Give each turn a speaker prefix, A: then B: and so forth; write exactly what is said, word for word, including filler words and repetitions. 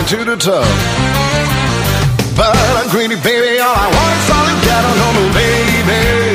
A: to the tub. But I'm greedy, baby, all I want is solid ghetto, no, no, baby.